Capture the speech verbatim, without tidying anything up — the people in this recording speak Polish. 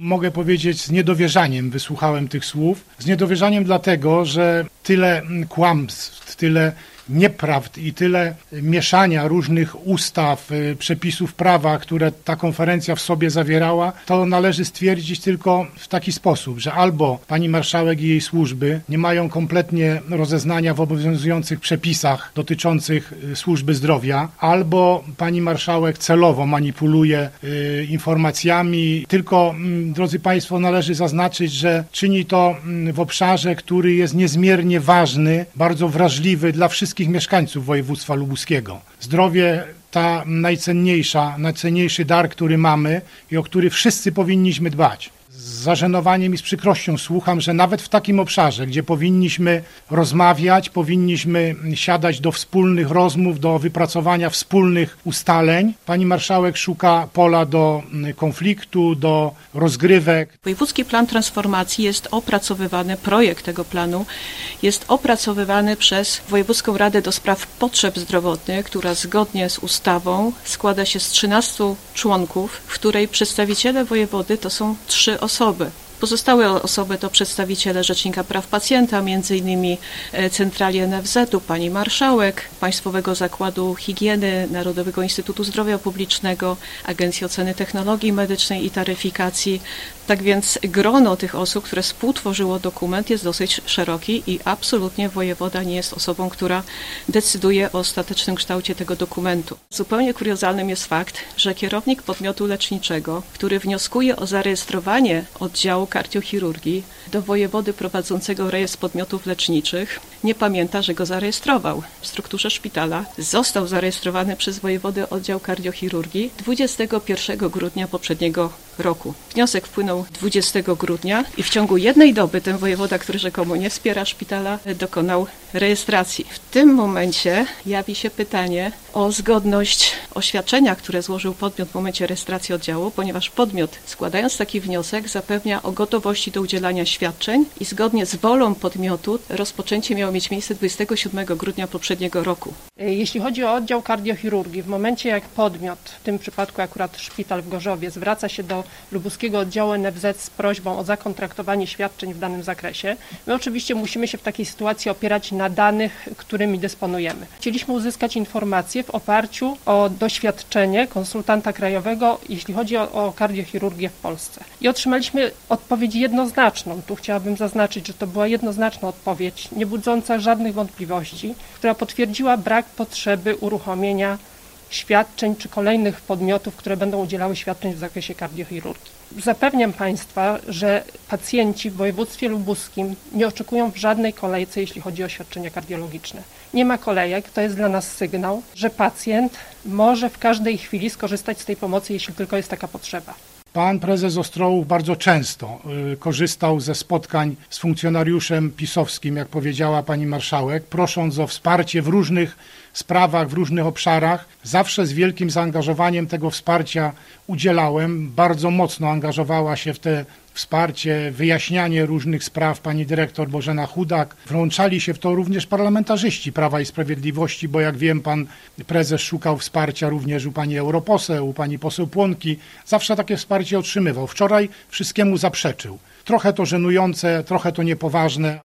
Mogę powiedzieć, z niedowierzaniem wysłuchałem tych słów. Z niedowierzaniem dlatego, że tyle kłamstw, tyle nieprawd i tyle mieszania różnych ustaw, przepisów prawa, które ta konferencja w sobie zawierała, to należy stwierdzić tylko w taki sposób, że albo pani marszałek i jej służby nie mają kompletnie rozeznania w obowiązujących przepisach dotyczących służby zdrowia, albo pani marszałek celowo manipuluje y, informacjami. Tylko, y, drodzy państwo, należy zaznaczyć, że czyni to y, w obszarze, który jest niezmiernie ważny, bardzo wrażliwy dla wszystkich mieszkańców województwa lubuskiego. Zdrowie ta najcenniejsza, najcenniejszy dar, który mamy i o który wszyscy powinniśmy dbać. Z zażenowaniem i z przykrością słucham, że nawet w takim obszarze, gdzie powinniśmy rozmawiać, powinniśmy siadać do wspólnych rozmów, do wypracowania wspólnych ustaleń, pani marszałek szuka pola do konfliktu, do rozgrywek. Wojewódzki Plan Transformacji jest opracowywany, projekt tego planu jest opracowywany przez Wojewódzką Radę do Spraw Potrzeb Zdrowotnych, która zgodnie z ustawą składa się z trzynastu członków, w której przedstawiciele wojewody to są trzy osoby. Pozostałe osoby to przedstawiciele Rzecznika Praw Pacjenta, między innymi Centrali N F Z u, pani marszałek, Państwowego Zakładu Higieny, Narodowego Instytutu Zdrowia Publicznego, Agencji Oceny Technologii Medycznej i Taryfikacji. Tak więc grono tych osób, które współtworzyło dokument, jest dosyć szeroki i absolutnie wojewoda nie jest osobą, która decyduje o ostatecznym kształcie tego dokumentu. Zupełnie kuriozalnym jest fakt, że kierownik podmiotu leczniczego, który wnioskuje o zarejestrowanie oddziału kardiochirurgii do wojewody prowadzącego rejestr podmiotów leczniczych, nie pamięta, że go zarejestrował. W strukturze szpitala został zarejestrowany przez wojewodę oddział kardiochirurgii dwudziestego pierwszego grudnia poprzedniego roku. Wniosek wpłynął dwudziestego grudnia i w ciągu jednej doby ten wojewoda, który rzekomo nie wspiera szpitala, dokonał rejestracji. W tym momencie jawi się pytanie o zgodność oświadczenia, które złożył podmiot w momencie rejestracji oddziału, ponieważ podmiot, składając taki wniosek, zapewnia o gotowości do udzielania świadczeń i zgodnie z wolą podmiotu rozpoczęcie miało mieć miejsce dwudziestego siódmego grudnia poprzedniego roku. Jeśli chodzi o oddział kardiochirurgii, w momencie jak podmiot, w tym przypadku akurat szpital w Gorzowie, zwraca się do lubuskiego oddziału N F Z z prośbą o zakontraktowanie świadczeń w danym zakresie, my oczywiście musimy się w takiej sytuacji opierać na danych, którymi dysponujemy. Chcieliśmy uzyskać informacje w oparciu o doświadczenie konsultanta krajowego, jeśli chodzi o, o kardiochirurgię w Polsce. I otrzymaliśmy odpowiedź jednoznaczną. Tu chciałabym zaznaczyć, że to była jednoznaczna odpowiedź, nie budząca żadnych wątpliwości, która potwierdziła brak potrzeby uruchomienia świadczeń czy kolejnych podmiotów, które będą udzielały świadczeń w zakresie kardiochirurgii. Zapewniam Państwa, że pacjenci w województwie lubuskim nie oczekują w żadnej kolejce, jeśli chodzi o świadczenia kardiologiczne. Nie ma kolejek, to jest dla nas sygnał, że pacjent może w każdej chwili skorzystać z tej pomocy, jeśli tylko jest taka potrzeba. Pan prezes Ostrołów bardzo często y, korzystał ze spotkań z funkcjonariuszem pisowskim, jak powiedziała pani marszałek, prosząc o wsparcie w różnych sprawach, w różnych obszarach. Zawsze z wielkim zaangażowaniem tego wsparcia udzielałem. Bardzo mocno angażowała się w te wsparcie, wyjaśnianie różnych spraw pani dyrektor Bożena Chudak. Włączali się w to również parlamentarzyści Prawa i Sprawiedliwości, bo jak wiem, pan prezes szukał wsparcia również u pani europoseł, u pani poseł Płonki. Zawsze takie wsparcie otrzymywał. Wczoraj wszystkiemu zaprzeczył. Trochę to żenujące, trochę to niepoważne.